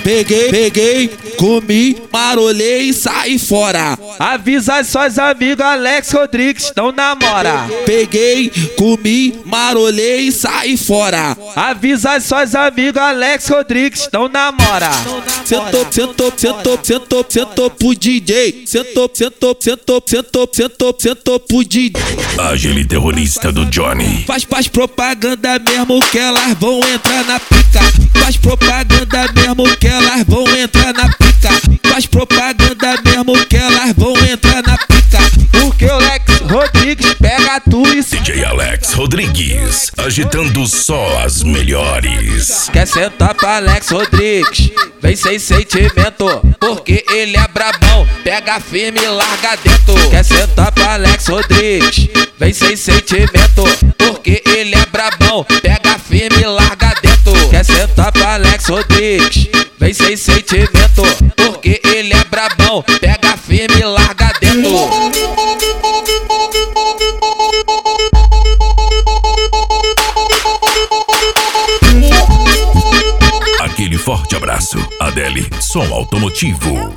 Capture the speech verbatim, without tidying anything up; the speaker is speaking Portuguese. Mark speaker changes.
Speaker 1: Peguei, peguei, comi, marolei e saí fora.
Speaker 2: Avisa suas amigas, Alex Rodrigues não namora.
Speaker 1: Peguei, comi, marolei e saí fora.
Speaker 2: Avisa suas amigas, Alex Rodrigues não namora.
Speaker 1: Sentou, sentou, sentou, sentou, sentou pro D J. Sentou, sentou, sentou, sentou, sentou, sentou pro D J.
Speaker 3: Agile terrorista do Johnny.
Speaker 1: Faz, faz propaganda mesmo que elas vão entrar na pica. Faz propaganda mesmo que elas vão entrar na pica. Faz propaganda mesmo que elas vão entrar na pica.
Speaker 2: Porque o Alex Rodrigues pega tu e
Speaker 3: D J Alex Rodrigues, agitando só as melhores.
Speaker 2: quer sentar pra Alex Rodrigues, vem sem sentimento, porque ele é brabão, pega firme e larga dentro. Quer sentar pra Alex Rodrigues, vem sem sentimento, porque ele é brabão, pega firme e larga dentro. Quer sentar pra Alex Rodrigues, vem sem sentimento, porque ele é brabão, pega firme e larga dentro.
Speaker 3: Aquele forte abraço, Adele, som automotivo.